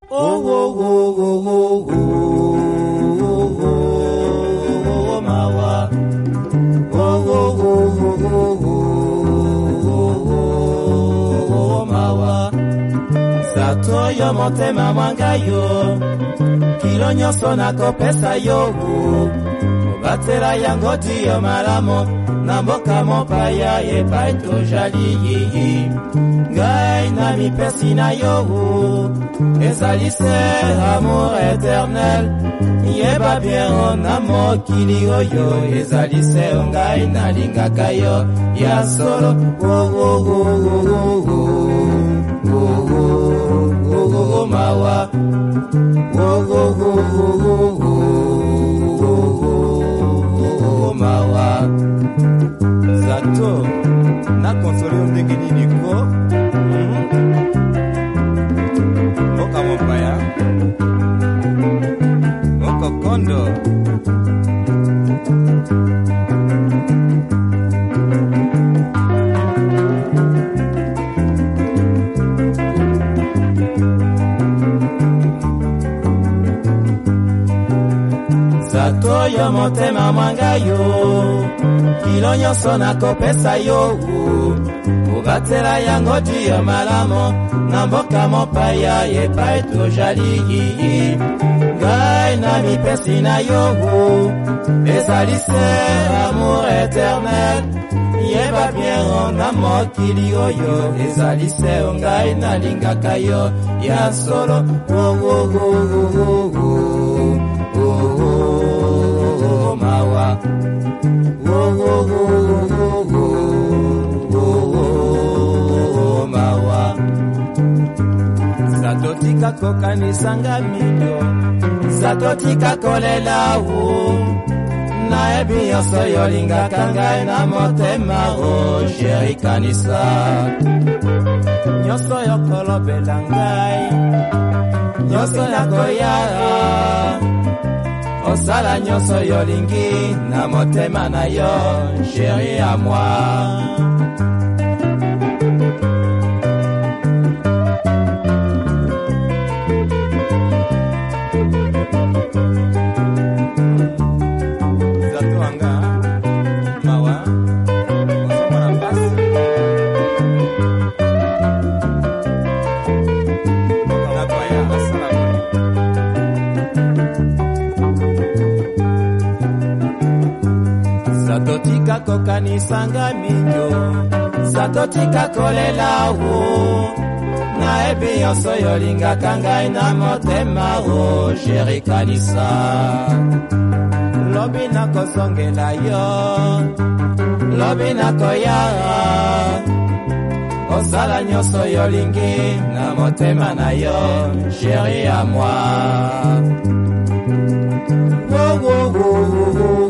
Oh, oh, oh, oh, oh, oh, oh, oh, mawa. Oh, oh, oh, oh, oh, oh, oh, mawa. Sato yo motema mwanga yo, kilo nyoso nakopesa yo. Batela yango diyo malamo, na mboka mopaya epai tojali. Ngai na mipesi na yo, ezali se amour éternel. Yeba bien na mokili oyo, ezali se ngai na lingaka yo ya solo. Oh oh oh oh oh oh oh oh mawa. Oh oh oh oh oh mawa. Zato na konsole ndenge nini ko Oka mopaya Oko kondo Zato yo motema mwanga yo, kilo nyoso nakopesa yo. Ugatela yango diyo malamo, na mboka mopaya epai tojali. Ngai na mipesi na yo, ezali se amour éternel. Yeba bien na mokili oyo, ezali se ngai na lingaka yo ya solo. Oh oh oh oh oh oh oh mawa. Oh oh oh oh oh mawa. Satotika kokanisa ngamio, satotika kolela wo. Na ebi yoso yolingaka ngai na motema o sheri kanisa. Nyoso yokolobela ngai, nyoso yakoyara. Osala nyoso yolingi na motema na yo, chérie à moi. Satotika kokanisa ngamio, satotika kolela wo. Na ebi yoso yolingaka ngai na motema o sheri kanisa. Lobi nakosongela yo, lobi nakoyara. Osala nyoso yolingi na motema na yo, chérie à moi. Oh oh oh oh oh.